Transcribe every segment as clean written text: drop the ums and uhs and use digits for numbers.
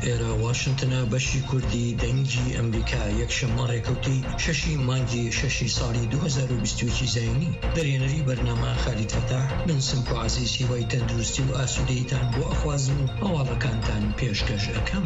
ئێرە واشنتنە بەشی کوردی دەنگی ئەمریکا یەکشەممە ڕێکەوتی 6 مانگی 6 ساڵی 2021 زاینی دەرێنەری بەرنامە خالید فەتاح بنسم و عەزیز هیوای تەندروستی و ئاسوودەیتان بۆ ئەخوازم و هەواڵەکانتان پێشکەش ئەەکەم.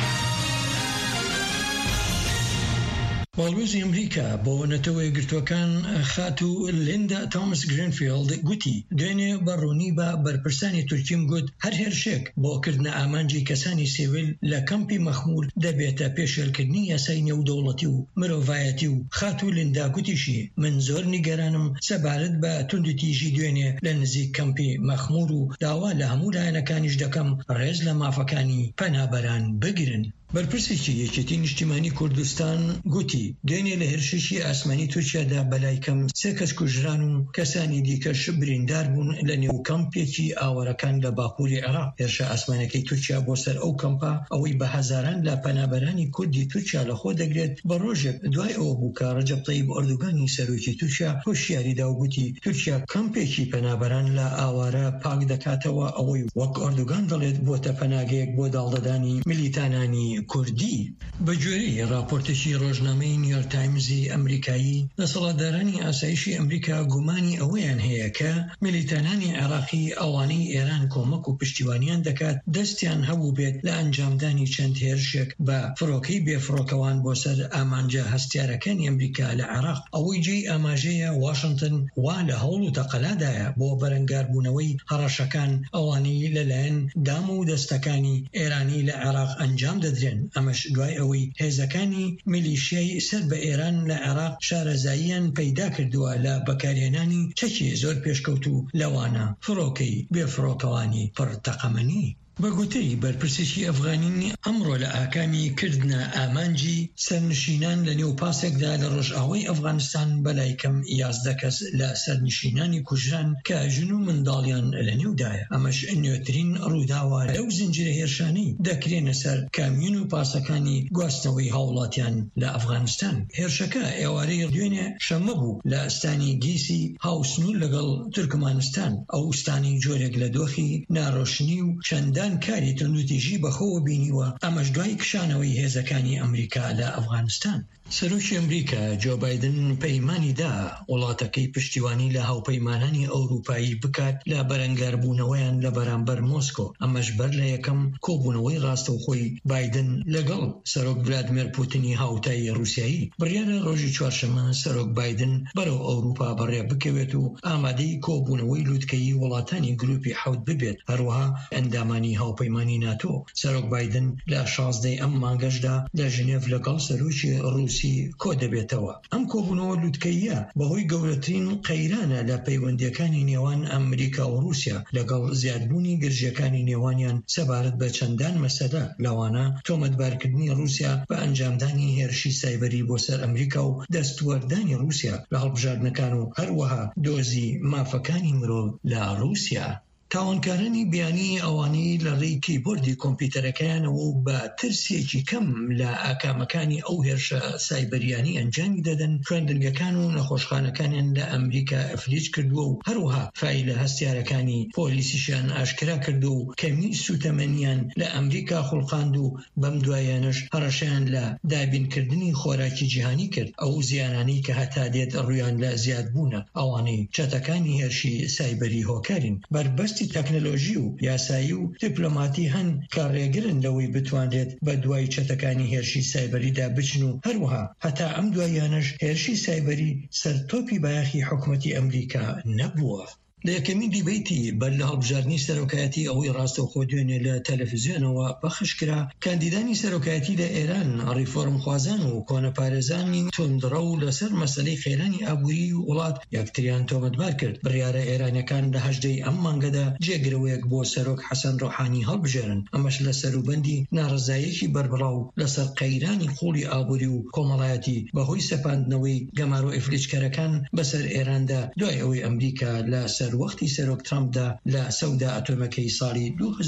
واڵوێزی ئەمریکا بۆ نەتەوە یەکگرتووەکان خات و لیندا تۆماس گرینفیلد گوتی دوێنێ بەڕوونی بە بەرپرسانی تورکیم گوت هەر هێرشێک بۆکردنە ئامانجی کەسانی سیڤیل لە کەمپی مەخمور دەبێتە پێشێلکردنی یاسای نێودەوڵەتی و مرۆڤایەتی و خات و لیندا گوتیشی من زۆر نیگەرانم سەبارەت بە توندوتیژی دوێنێ لە نزیک کەمپی مەخمور و داوا لە هەموو لایەنەکانیش دەکەم ڕێز لە مافەکانی پەنابەران بگرن. بەرپرسێکی یەکێتی نیشتیمانی کوردستان گوتی دوێنێ لە هێرشێکی ئاسمانی تورکیادا بەلای کەم 3 کەس کوژران و کەسانی دیکەش بریندار بوون لە نێو کەمپێکی ئاوەرەکان لە باکووری عێراق. هێرشە ئاسمانەکەی تورکیا بۆ سەر ئەو کەمپە ئەوەی بە هەزاران لە پەنابەرانی کوردی تورکیا لەخۆ دەگرێت بە ڕۆژێک دوای ئەوە بوو کە ڕەجەب طەیب ئەردوغانی سەرۆکی تورکیا هۆشیاریدا و گوتی تورکیا کەمپێکی پەنابەران لە ئاوارە پاک دەکاتەوە ئەوەی وەک ئەردوغان دەڵێت بۆتە پەناگەیەک بۆ داڵدەدانی میلیتانانی کوردی. بەجۆرەی راپۆرتێکی ڕۆژنامەی نیویۆرک تایمزی ئەمریکایی دەسەڵاتدارانی ئاسایشی ئەمریکا گومانی ئەوەیان هەیە کە میلیتانانی عێراقی ئەوانەی ئێران کۆمەک و پشتیوانیان دەکات دەستیان هەبوو بێت لە ئەنجامدانی چەند هێرشێک بە فڕۆکەی بێفڕۆکەوان بۆ سەر ئامانجە هەستیارەکانی ئەمریکا لە عێراق. ئەوەی جێی ئاماژەیە واشنتن وا لە هەوڵ و تەقەلادایە بۆ بەرەنگاربوونەوەی هەڕەشەکان ئەوانەی لەلایەن دام و دەستەکانی ئێرانی لە عێراق ئەنجام دەدرێن. ئەمەش دوای ئەوەی هێزەکانی میلیشیای سەر بە ئێران لە عێراق شارەزاییان پەیدا کردووە لە بەکارهێنانی چەکی زۆر پێشکەوت و لەوانە فڕۆکەی بێفڕۆکەوانی پڕتەقەمەنی. بەگوتەی بەرپرسێکی ئەفغانین ئەمڕۆ لە ئاکامی کردنە ئامانجی سەرنشینان لە نێو پاسێکدا لە ڕۆژئاوای ئەفغانستان بەلای کەم 11 کەس لە سەرنشینانی کوژران کە ژن و منداڵیان لە نێودایە. ئەمەش نوێترین ڕووداوە لەو زنجیرە هێرشانەی دەکرێنە سەر کامیون و پاسەکانی گواستنەوەی هاوڵاتیان لە ئەفغانستان. هێرشەکە ئێوارەی دوێنێ شەمە بوو لە ئەستانی گیسی هاوسنوور لەگەڵ تورکمانستان. ئەو ئوستانی جۆرێک لە دۆخی ناڕۆشنی و چەندان کاری توندوتیژی بەخۆوە بینیوە. ئەمەش دوای کشانەوەی هێزەکانی ئەمریکا لە ئەفغانستان. سەرۆکی ئەمریکا جۆ بایدن پەیمانی دا وڵاتەکەی پشتیوانی لە هاوپەیمانانی ئەوروپایی بکات لە بەرەنگاربوونەوەیان لە بەرامبەر مۆسکۆ. ئەمەش بەر لە یەکەم کۆبوونەوەی ڕاستەوخۆی بایدن لەگەڵ سەرۆک ڤلادیمیر پوتینی هاوتایی رووسیایی. بڕیارە ڕۆژی چوارشەممە سەرۆک بایدن بەرەو ئەوروپا بەڕێ بکەوێت و ئامادەی کۆبوونەوەی لووتکەیی وڵاتانی گروپی حەوت ببێت، هەروەها ئەندامانی هاوپەیمانی ناتۆ. سەرۆک بایدن لە 16 ئەم مانگەشدا لە ژنێڤ لەگەڵ سەرۆکی ڕووسی کۆ دەبێتەوە. ئەم کۆبوونەوە لووتکەیە بەهۆی گەورەترین قەیرانە لە پەیوەندیەکانی نێوان ئەمریکا و رووسیا لەگەڵ زیادبوونی گرژیەکانی نێوانیان سەبارەت بە چەندان مەسەلە، لەوانە تۆمەتبارکردنی رووسیا بە ئەنجامدانی هێرشی سایبەری بۆ سەر ئەمریکا و دەستوەردانی رووسیا لە هەڵبژاردنەکان و هەروەها دۆزی مافەکانی مرۆڤ لە رووسیا. تاوانکارانی بیانی ئەوانەی لە ڕێی کیبۆردی کۆمپیوتەرەکەیانەوە و بە ترسێکی کەم لە ئاکامەکانی ئەو هێرشە سایبەریانی ئەنجامی دەدەن خوێندنگەکان و نەخۆشخانەکانیان لە ئەمریکا ئەفلیج کردووە و هەروەها فایلە هەستیارەکانی پۆلیسیشیان ئاشکرا کردو و کەمی سوتەمەنیان لە ئەمریکا خوڵقاند و بەم دوایانش هەڕەشیان لە دابینکردنی خۆراکی جیهانی کرد. ئەو زیانانی کە هەتا دێت ڕوویان لە زیادبوونە ئەوانەی چەتەکانی هێرشی سایبەری هۆکارین. بربەستی تەکنۆلۆژی و یاسایی و دیپلۆماتی هەن کە ڕێگرن لەوەی بتوانرێت بە دوای چەتەکانی هێرشی سایبەریدا بچن و هەروەها هەتا ئەم دوایانش هێرشی سایبەری سەرتۆپی بایەخی حکوومەتی ئەمریکا نەبووە. لە یەکەمین دیبەیتی بەر لە هەڵبژاردننی سەرۆکایەتی ئەوەی ڕاستەوخۆ دوێنێ لە تەلەڤیزیۆنەوە بەخشکرا کاندیدانی سەرۆکایەتی لە ئێران ڕیفۆرمخوازان و کۆنەپارێزانی توندڕە و لەسەر مەسەلەی خێرانی ئابووری و وڵات یەکتریان تۆمەتبار کرد. بڕیارە ئێرانیەکان لە 18 ئەم مانگەدا جێگرەوەیەک بۆ سەرۆک حەسەن ڕۆحانی هەڵبژێرن. ئەمەش لە سەروبەندی ناڕزایەکی بەربڕاو لەسەر قەیرانی قوڵی ئابووری و کۆمەڵایەتی بەهۆی سەپاندنەوەی گەمار و ئیفلیجکەرەکان بەسەر ئێراندا دوای ئەوەی ئەمریکا لە وەختی سەرۆک ترامپدا لە سەودا ئەتۆمەکەی ساڵی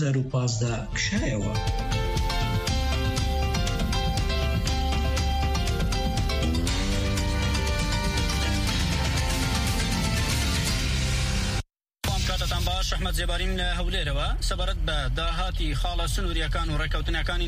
2015 کشایەوە. کاتتان باش، ئەحمەد جێباریم لە هەولێرەوە سەبارەت بە داهاتی خاڵە سنووریەکان و ڕێکەوتنەکانی